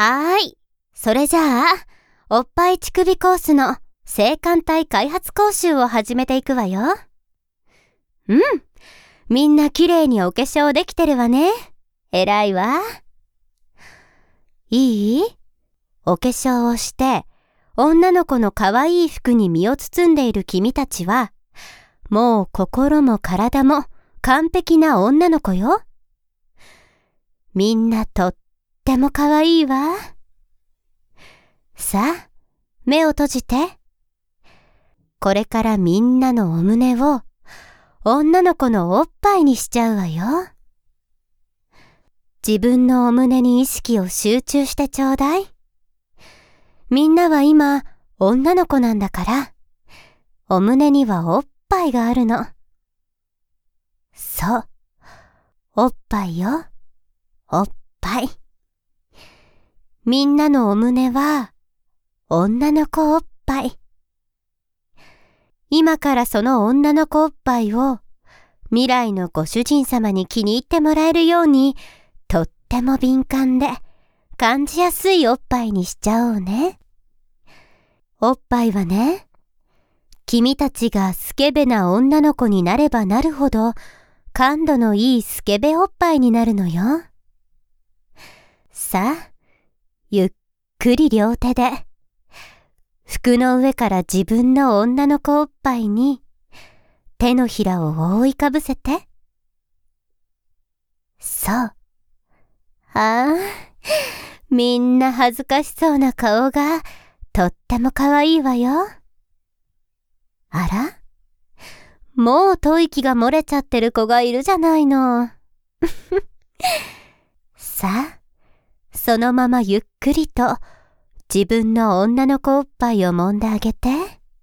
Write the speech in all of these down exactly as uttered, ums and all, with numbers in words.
はーい。それじゃあ、おっぱい乳首コースの性感帯開発講習を始めていくわよ。うん。みんな綺麗にお化粧できてるわね。偉いわ。いい？お化粧をして、女の子の可愛い服に身を包んでいる君たちは、もう心も体も完璧な女の子よ。みんなとっても可愛いわ。さあ、目を閉じて。これからみんなのお胸を女の子のおっぱいにしちゃうわよ。自分のお胸に意識を集中してちょうだい。みんなは今女の子なんだから、お胸にはおっぱいがあるの。そう、おっぱいよ。おっぱい。みんなのお胸は女の子おっぱい。今からその女の子おっぱいを未来のご主人様に気に入ってもらえるように、とっても敏感で感じやすいおっぱいにしちゃおうね。おっぱいはね、君たちがスケベな女の子になればなるほど感度のいいスケベおっぱいになるのよ。さあ、ゆっくり両手で服の上から自分の女の子おっぱいに手のひらを覆いかぶせて。そう。ああ、みんな恥ずかしそうな顔がとっても可愛いわよ。あら？もう吐息が漏れちゃってる子がいるじゃないの。さあ、そのままゆっくりと自分の女の子おっぱいを揉んであげて。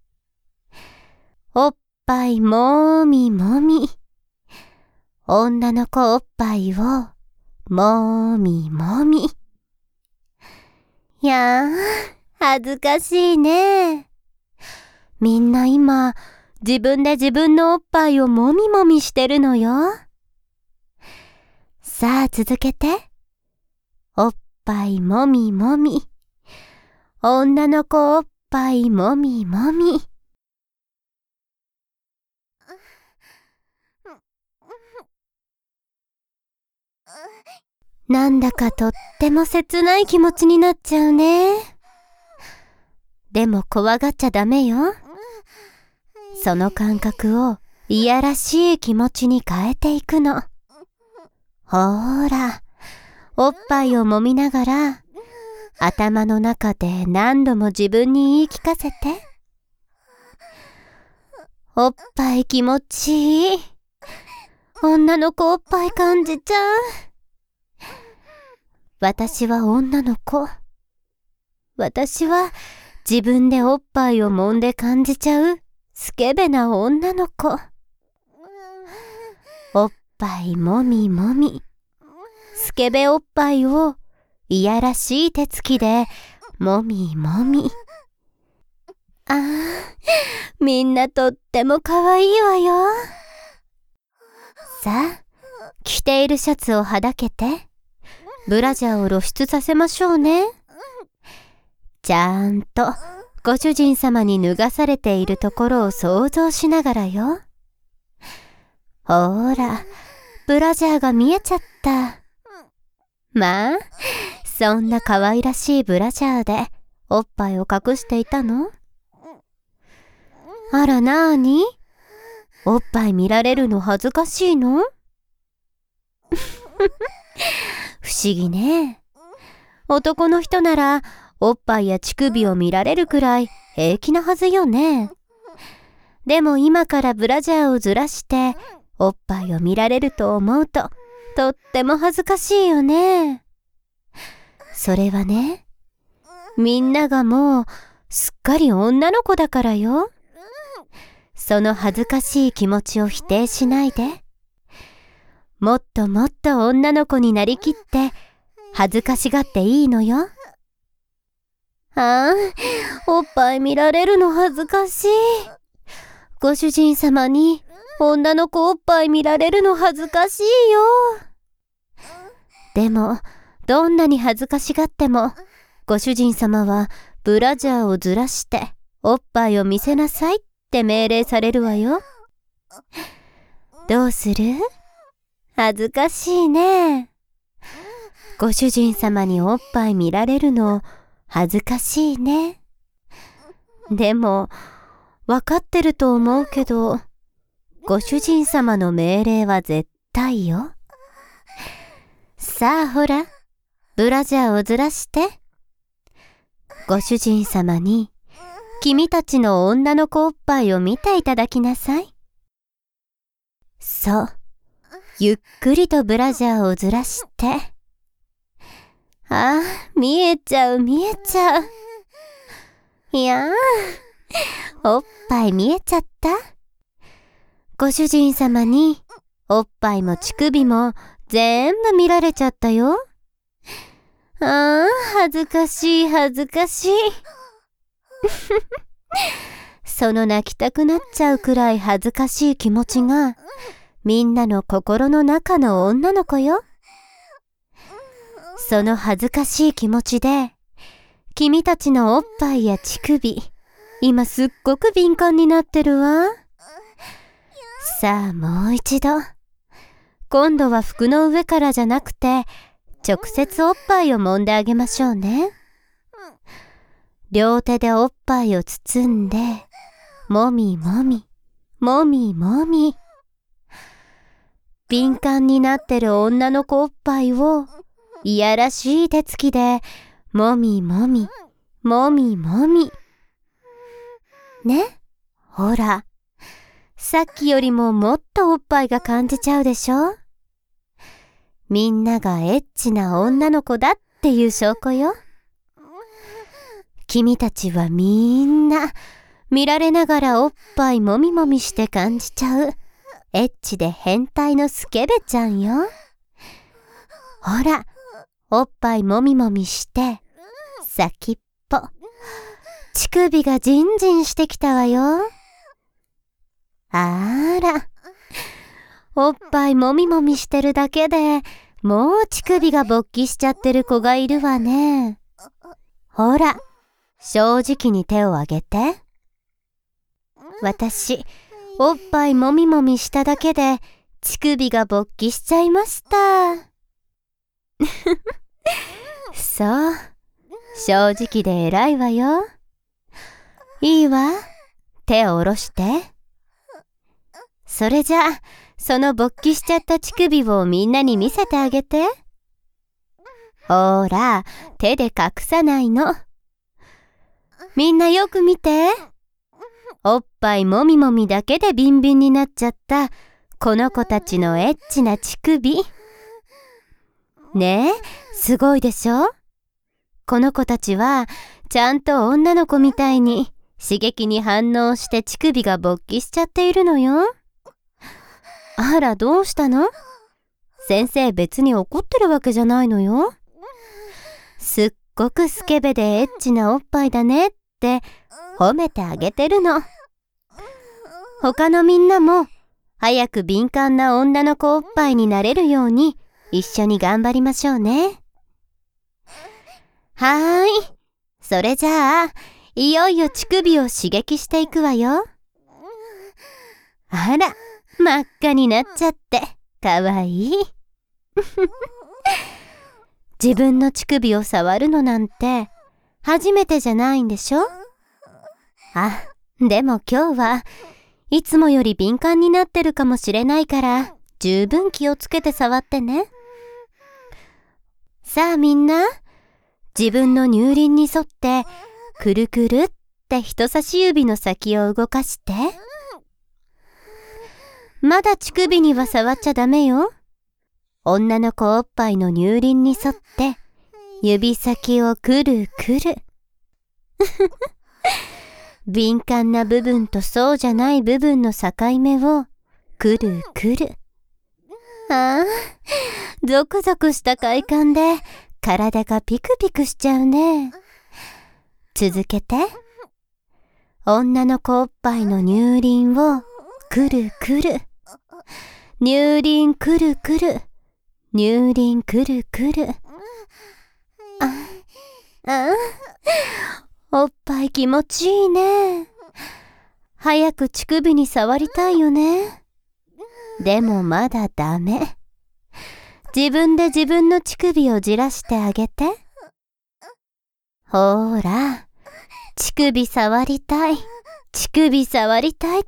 おっぱいもみもみ。女の子おっぱいをもみもみ。いやー、恥ずかしいね。みんな今、自分で自分のおっぱいをもみもみしてるのよ。さあ続けて。おっぱいもみもみ。女の子おっぱいもみもみ。なんだかとっても切ない気持ちになっちゃうね。でも怖がっちゃダメよ。その感覚をいやらしい気持ちに変えていくの。ほーら、おっぱいを揉みながら、頭の中で何度も自分に言い聞かせて。おっぱい気持ちいい。女の子おっぱい感じちゃう。私は女の子。私は自分でおっぱいを揉んで感じちゃうスケベな女の子。おっぱいもみもみ。スケベおっぱいをいやらしい手つきでもみもみ。ああ、みんなとっても可愛いわよ。さあ、着ているシャツをはだけて、ブラジャーを露出させましょうね。ちゃんとご主人様に脱がされているところを想像しながらよ。ほーら、ブラジャーが見えちゃった。まあ、そんな可愛らしいブラジャーでおっぱいを隠していたの？あらなーに？おっぱい見られるの恥ずかしいの？不思議ね。男の人ならおっぱいや乳首を見られるくらい平気なはずよね。でも今からブラジャーをずらしておっぱいを見られると思うととっても恥ずかしいよね。それはね、みんながもうすっかり女の子だからよ。その恥ずかしい気持ちを否定しないで、もっともっと女の子になりきって恥ずかしがっていいのよ。ああ、おっぱい見られるの恥ずかしい。ご主人様に女の子おっぱい見られるの恥ずかしいよ。でも、どんなに恥ずかしがってもご主人様はブラジャーをずらしておっぱいを見せなさいって命令されるわよ。どうする？恥ずかしいね。ご主人様におっぱい見られるの恥ずかしいね。でもわかってると思うけど、ご主人様の命令は絶対よ。さあほら、ブラジャーをずらして。ご主人様に君たちの女の子おっぱいを見ていただきなさい。そう、ゆっくりとブラジャーをずらして。ああ、見えちゃう見えちゃう。いやー、おっぱい見えちゃった。ご主人様におっぱいも乳首も全部見られちゃったよ。ああ、恥ずかしい恥ずかしい。その泣きたくなっちゃうくらい恥ずかしい気持ちがみんなの心の中の女の子よ。その恥ずかしい気持ちで君たちのおっぱいや乳首、今すっごく敏感になってるわ。さあもう一度、今度は服の上からじゃなくて直接おっぱいを揉んであげましょうね。両手でおっぱいを包んで、もみもみ、もみもみ。敏感になってる女の子おっぱいをいやらしい手つきでもみもみ、もみもみ。ね、ほら、さっきよりももっとおっぱいが感じちゃうでしょ。みんながエッチな女の子だっていう証拠よ。君たちはみんな見られながらおっぱいもみもみして感じちゃうエッチで変態のスケベちゃんよ。ほら、おっぱいもみもみして先っぽ、乳首がジンジンしてきたわよ。あら、おっぱいもみもみしてるだけでもう乳首が勃起しちゃってる子がいるわね。ほら、正直に手を挙げて。私、おっぱいもみもみしただけで乳首が勃起しちゃいました。そう、正直で偉いわよ。いいわ、手を下ろして。それじゃあ、その勃起しちゃった乳首をみんなに見せてあげて。ほら、手で隠さないの。みんなよく見て。おっぱいもみもみだけでビンビンになっちゃったこの子たちのエッチな乳首。ねえ、すごいでしょ？この子たちはちゃんと女の子みたいに刺激に反応して乳首が勃起しちゃっているのよ。あら、どうしたの？先生別に怒ってるわけじゃないのよ。すっごくスケベでエッチなおっぱいだねって褒めてあげてるの。他のみんなも早く敏感な女の子おっぱいになれるように一緒に頑張りましょうね。はーい。それじゃあ、いよいよ乳首を刺激していくわよ。あら、真っ赤になっちゃってかわいい。自分の乳首を触るのなんて初めてじゃないんでしょ？あ、でも今日はいつもより敏感になってるかもしれないから十分気をつけて触ってね。さあみんな、自分の乳輪に沿ってくるくるって人差し指の先を動かして。まだ乳首には触っちゃダメよ。女の子おっぱいの乳輪に沿って指先をくるくる。敏感な部分とそうじゃない部分の境目をくるくる。ああ、ゾクゾクした快感で体がピクピクしちゃうね。続けて。女の子おっぱいの乳輪をくるくる。乳輪くるくる。乳輪くるくる。あ、 あおっぱい気持ちいいね。早く乳首に触りたいよね。でもまだダメ。自分で自分の乳首をじらしてあげて。ほーら、乳首触りたい、乳首触りたいって、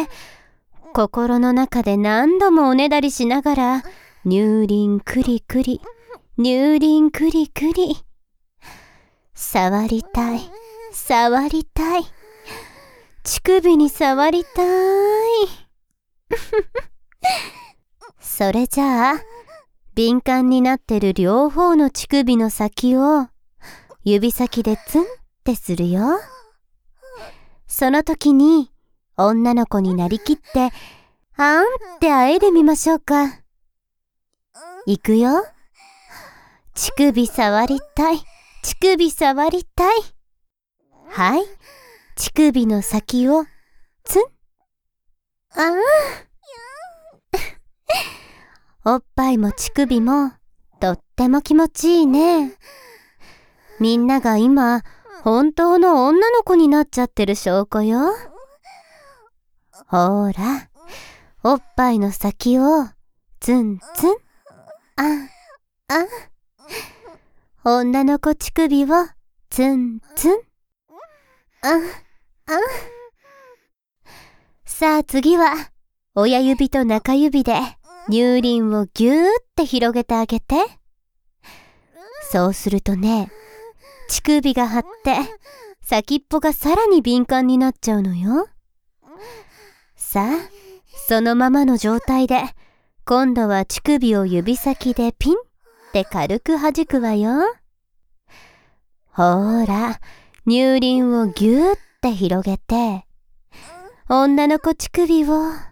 心の中で何度もおねだりしながら、乳輪クリクリ、乳輪クリクリ。触りたい、触りたい。乳首に触りたい。それじゃあ、敏感になってる両方の乳首の先を指先でツンってするよ。その時に女の子になりきって、あんってあえいでみましょうか。いくよ。乳首触りたい、乳首触りたい。はい。乳首の先をツン。ああ。おっぱいも乳首もとっても気持ちいいね。みんなが今本当の女の子になっちゃってる証拠よ。ほーら、おっぱいの先をツンツン。あ、あ。女の子乳首をツンツン。あ、あ。さあ次は親指と中指で乳輪をぎゅーって広げてあげて。そうするとね、乳首が張って先っぽがさらに敏感になっちゃうのよ。さあ、そのままの状態で今度は乳首を指先でピンって軽く弾くわよ。ほーら、乳輪をぎゅーって広げて、女の子乳首を、あ、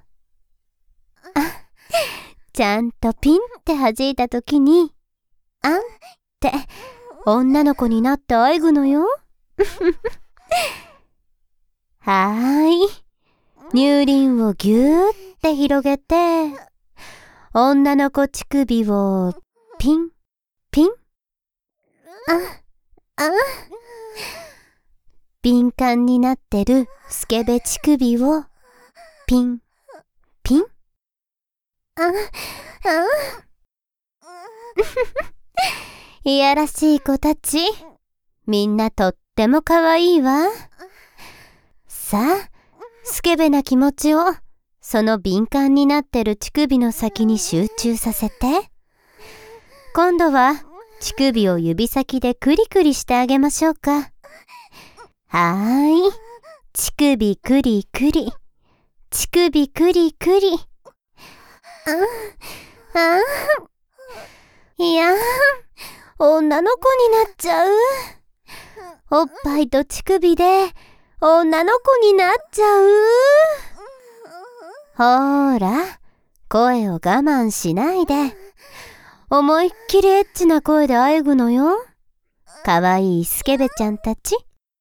ちゃんとピンって弾いたときに、あんって女の子になってあえぐのよ。はーい。乳輪をぎゅーって広げて、女の子乳首をピン、ピン。あ、あ。敏感になってるスケベ乳首をピン、ピン。あ、あ。いやらしい子たち、みんなとっても可愛いわ。さあ、スケベな気持ちをその敏感になってる乳首の先に集中させて、今度は乳首を指先でクリクリしてあげましょうか。はーい。乳首クリクリ。乳首クリクリ。あ、あ。いやー、女の子になっちゃう。おっぱいと乳首で女の子になっちゃう。ほーら、声を我慢しないで。思いっきりエッチな声であえぐのよ。かわいいスケベちゃんたち。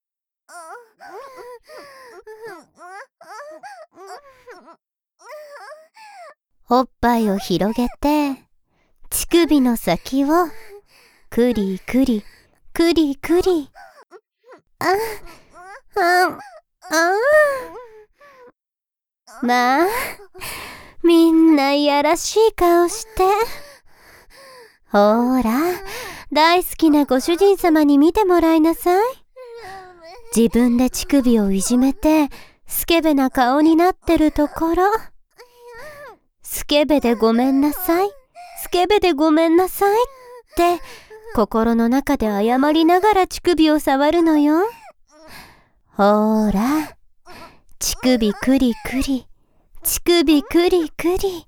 おっぱいを広げて、乳首の先をクリクリ、クリクリ。あ、あ、あ。まあ、みんないやらしい顔して。ほーら、大好きなご主人様に見てもらいなさい。自分で乳首をいじめて、スケベな顔になってるところ。スケベでごめんなさい。スケベでごめんなさいって、心の中で謝りながら乳首を触るのよ。ほーら、乳首クリクリ、乳首クリクリ。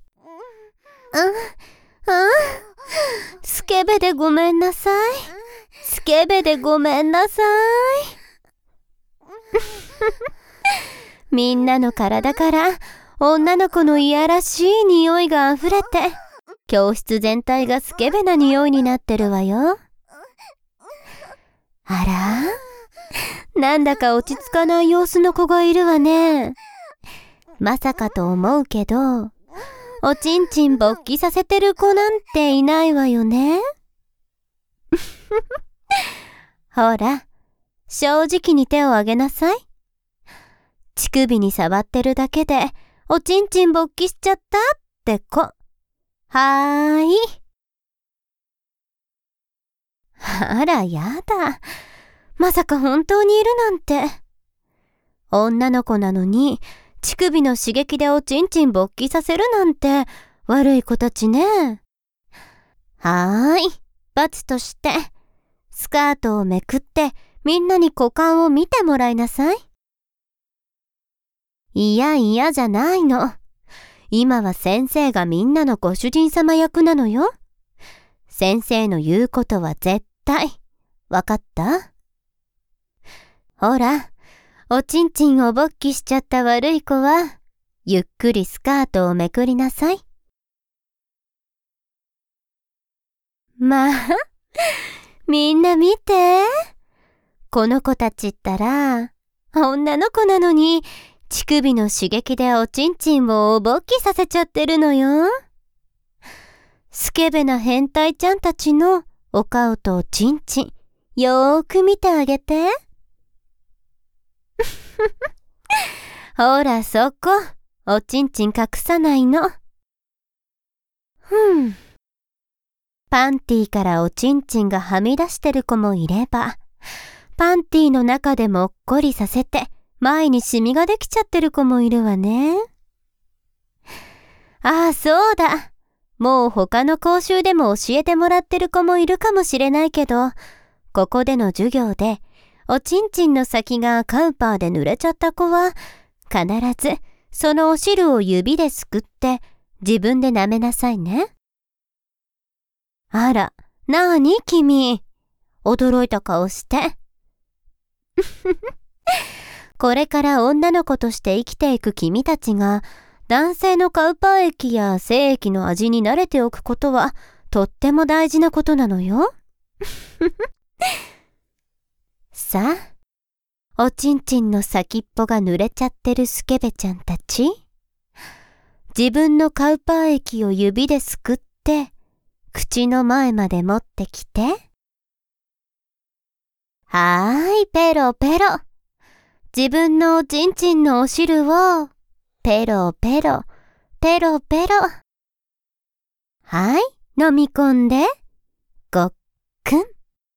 あ、あ、スケベでごめんなさい。スケベでごめんなさい。みんなの体から女の子のいやらしい匂いがあふれて、教室全体がスケベな匂いになってるわよ。あら？なんだか落ち着かない様子の子がいるわね。まさかと思うけど、おちんちん勃起させてる子なんていないわよね。 ほら、正直に手をあげなさい。乳首に触ってるだけで、おちんちん勃起しちゃったって子。はーい。あら、やだ。まさか本当にいるなんて。女の子なのに、乳首の刺激でおちんちん勃起させるなんて、悪い子たちね。はーい。罰として、スカートをめくって、みんなに股間を見てもらいなさい。いやいやじゃないの。今は先生がみんなのご主人様役なのよ。先生の言うことは絶対。わかった？ほら、おちんちんを勃起しちゃった悪い子は、ゆっくりスカートをめくりなさい。まあ、みんな見て。この子たちったら、女の子なのに、乳首の刺激でおちんちんを勃起させちゃってるのよ。スケベな変態ちゃんたちのお顔とおちんちん、よーく見てあげて。ほらそこ、おちんちん隠さないの。ふん。パンティーからおちんちんがはみ出してる子もいれば、パンティーの中でもっこりさせて、前にシミができちゃってる子もいるわね。ああ、そうだ。もう他の講習でも教えてもらってる子もいるかもしれないけど、ここでの授業で、おちんちんの先がカウパーで濡れちゃった子は、必ずそのお汁を指ですくって自分で舐めなさいね。あら、なーに君。驚いた顔して。これから女の子として生きていく君たちが、男性のカウパー液や精液の味に慣れておくことは、とっても大事なことなのよ。さあ、おちんちんの先っぽが濡れちゃってるスケベちゃんたち。自分のカウパー液を指ですくって、口の前まで持ってきて。はーい、ペロペロ。自分のおちんちんのお汁を、ペロペロ、ペロペロ。はい、飲み込んで、ごっくん。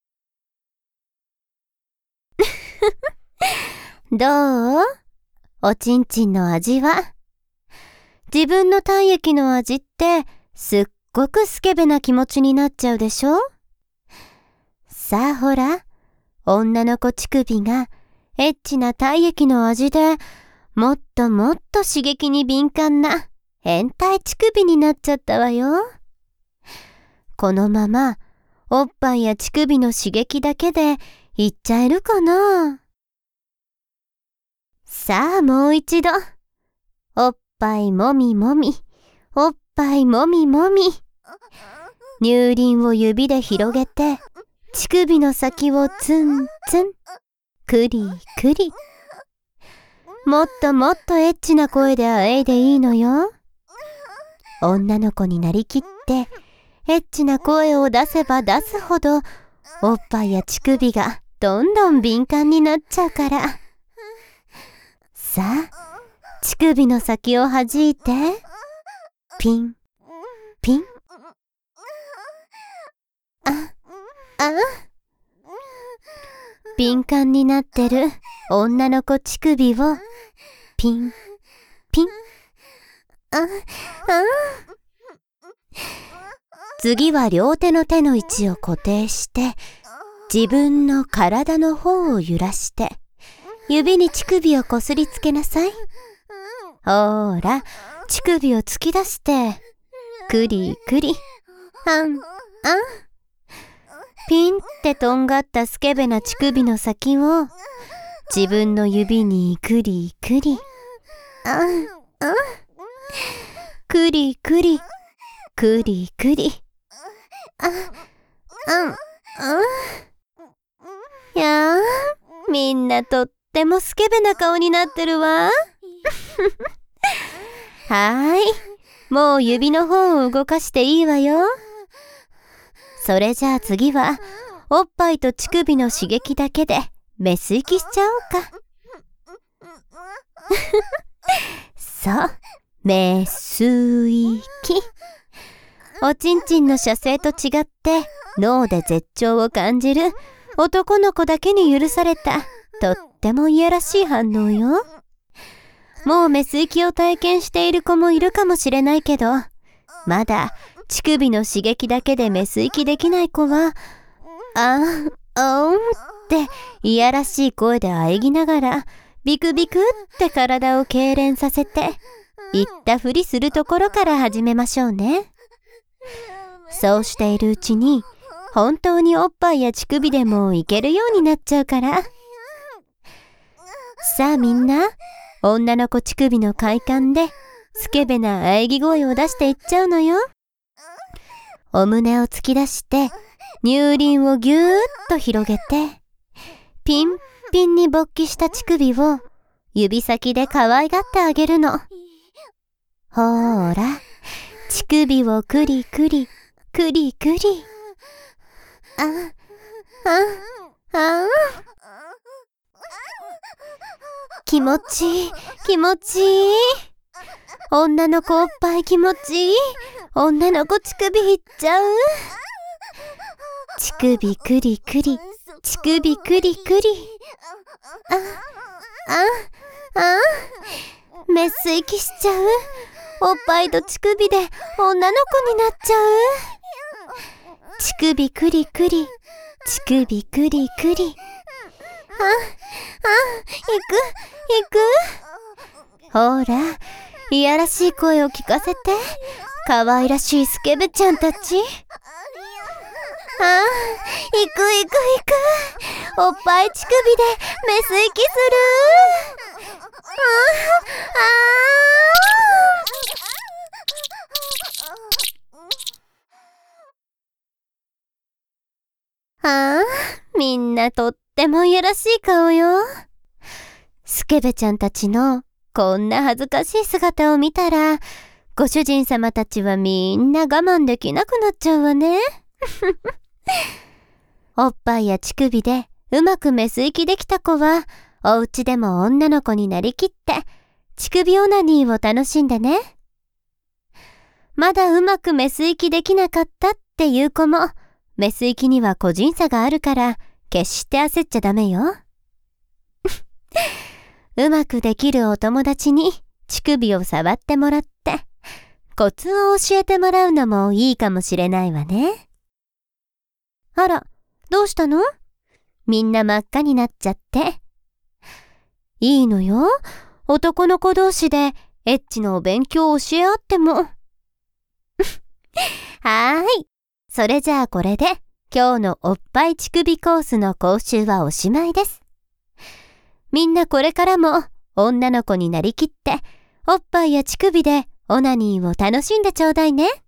どう？おちんちんの味は？自分の体液の味ってすっごくスケベな気持ちになっちゃうでしょ？さあほら、女の子乳首がエッチな体液の味でもっともっと刺激に敏感な変態乳首になっちゃったわよ。このままおっぱいや乳首の刺激だけでいっちゃえるかな？さあもう一度。おっぱいもみもみ、おっぱいもみもみ。乳輪を指で広げて、乳首の先をツンツン、クリクリ。もっともっとエッチな声であえいでいいのよ。女の子になりきって、エッチな声を出せば出すほど、おっぱいや乳首がどんどん敏感になっちゃうから。さあ、乳首の先を弾いて、ピン、ピン。あ、あ、敏感になってる女の子乳首を、ピン、ピン。あ、あ。次は両手の手の位置を固定して、自分の体の方を揺らして、指に乳首をこすりつけなさい。ほーら、乳首を突き出して、クリクリ、あん、あん。ピンってとんがったスケベな乳首の先を、自分の指にクリクリ、あん、あん。クリクリ、クリクリ、あ、あん、あん。やー、みんなとってもスケベな顔になってるわ。はーい。もう指の方を動かしていいわよ。それじゃあ次は、 おっぱいと乳首の刺激だけでメス息しちゃおうか。そう、メス息。おちんちんの射精と違って脳で絶頂を感じる男の子だけに許されたとってもいやらしい反応よ。もうメス息を体験している子もいるかもしれないけど、まだ乳首の刺激だけでメス息できない子は、あー、あーんっていやらしい声で喘ぎながらビクビクって体を痙攣させて言ったふりするところから始めましょうね。そうしているうちに本当におっぱいや乳首でもいけるようになっちゃうから。さあみんな、女の子乳首の快感でスケベな喘ぎ声を出していっちゃうのよ。お胸を突き出して乳輪をぎゅーっと広げて、ピンピンに勃起した乳首を指先で可愛がってあげるの。ほーら、乳首をクリクリクリクリ。あ、あ、あ、気持ちいい、気持ちいい。女の子おっぱい気持ちいい。女の子乳首いっちゃう。乳首クリクリ、乳首クリクリ。あ、あ、あ、メス息しちゃう。おっぱいと乳首で女の子になっちゃう。乳首クリクリ、乳首クリクリ。あ、あ、行く、行く。ほら、いやらしい声を聞かせて。かわいらしいスケベちゃんたち。あ、行く行く行く。おっぱい乳首でメス息する。ああ、ああ、みんなとってもいやらしい顔よ。スケベちゃんたちのこんな恥ずかしい姿を見たら、ご主人様たちはみんな我慢できなくなっちゃうわね。おっぱいや乳首でうまくメス息できた子は、お家でも女の子になりきって乳首オナニーを楽しんでね。まだうまくメス息できなかったっていう子も、メス息には個人差があるから決して焦っちゃダメよ。うまくできるお友達に乳首を触ってもらってコツを教えてもらうのもいいかもしれないわね。あら、どうしたの？みんな真っ赤になっちゃって。いいのよ。男の子同士でエッチのお勉強を教え合っても。はーい。それじゃあこれで今日のおっぱい乳首コースの講習はおしまいです。みんなこれからも女の子になりきっておっぱいや乳首でオナニーを楽しんでちょうだいね。